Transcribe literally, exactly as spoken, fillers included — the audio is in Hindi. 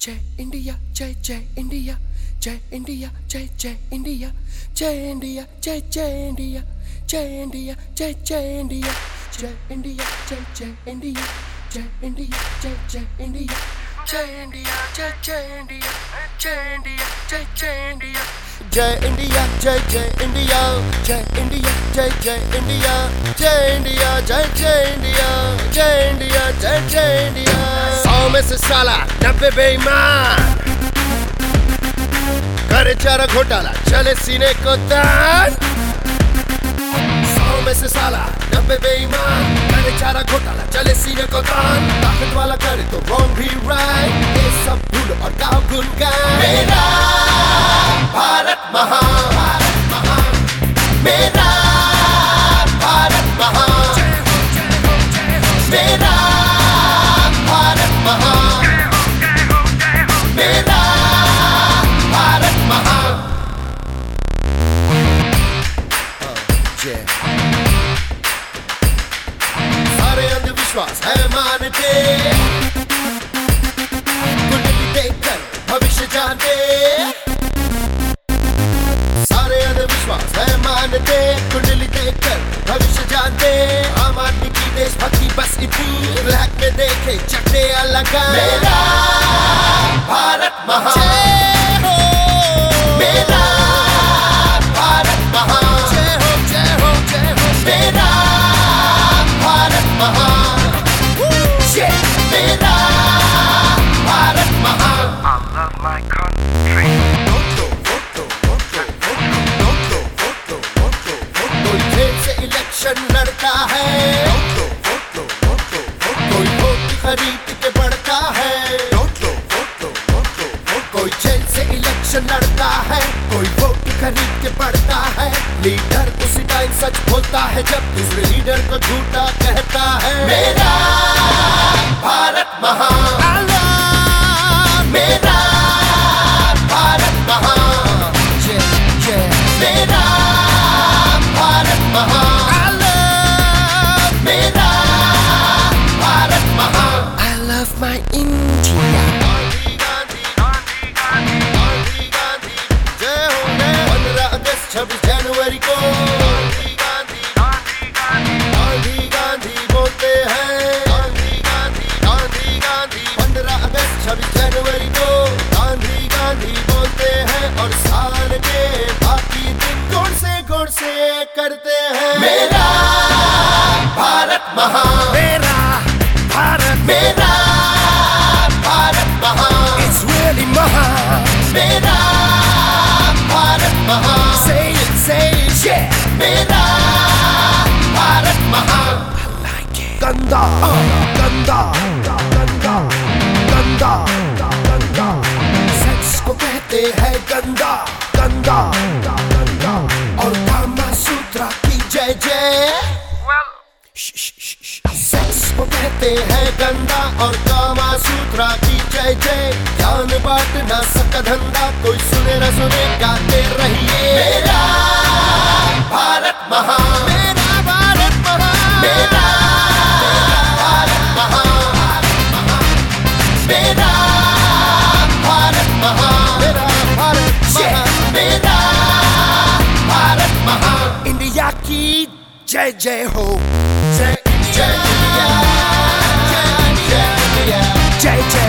जय इंडिया जय जय इंडिया जय इंडिया जय जय इंडिया जय इंडिया जय जय इंडिया जय इंडिया जय जय इंडिया जय इंडिया जय जय इंडिया जय इंडिया जय जय इंडिया जय इंडिया जय जय इंडिया जय इंडिया जय जय इंडिया जय इंडिया जय जय इंडिया जय इंडिया जय जय इंडिया जय इंडिया जय जय इंडिया जय इंडिया जय जय इंडिया। सौ में से साला नब्बे बेईमान करे चारा घोटाला चले सीने को तान। सौ में से साला नब्बे बेईमान करे चारा घोटाला चले सीने को तान। ताकत वाला करे तो रॉन्ग भी राइट ये सब भूल और गाओ गुनगान। मेरा भारत महान भारत महान मेरा भारत महान मेरा भारत महान मेरा भारत महान। सारे अंधविश्वास है मानते कुंडली देखकर भविष्य जानते। सारे अंधविश्वास है मानते कुंडली देखकर भविष्य जानते। आम आदमी की देशभक्ति बस इतनी ब्लैक में देखे चक्के अलग। मेरा भारत महान मेरा भारत महान जय हो जय हो जय हो मेरा भारत महान मेरा भारत महान। I love my country. कोई जेल से इलेक्शन लड़ता है कोई वोट खरीद के बढ़ता है। कोई जेल से इलेक्शन लड़ता है कोई वोट खरीद के बढ़ता है। लीडर उसी टाइम सच बोलता है जब दूसरे लीडर को झूठा कहता है। मेरा भारत महान मेरा भारत महान जय जय मेरा भारत महान मेरा भारत महान। I love my India। Gandhi Gandhi Gandhi Gandhi Gandhi जय हो पंद्रह अगस्त छब्बीस जनवरी को गांधी गांधी गांधी गांधी गांधी गांधी बोलते हैं। गांधी गांधी गांधी गांधी पंद्रह अगस्त छब्बीस जनवरी को गांधी गांधी बोलते हैं और साल के बाकी दिन गुण से गुण से करते हैं। मेरा भारत महान मेरा भारत मेरा भारत महान It's really महान मेरा भारत महान Say it say it yeah मेरा भारत महान। I like it। गंदा गंदा गंदा गंदा गंदा सेक्स को कहते हैं गंदा गंदा गंदा और कामा सूत्रा की जय जय। Well, सेक्स को कहते हैं गंदा और कामा सूत्रा की जय जय। ज्ञान बांटना सबका धंधा कोई सुने न सुने गाते रहिए। मेरा भारत महान मेरा भारत महान मेरा भारत महान मेरा भारत महान मेरा भारत महान मेरा भारत महान। इंडिया की जय जय हो जय जय इंडिया जय जय इंडिया जय जय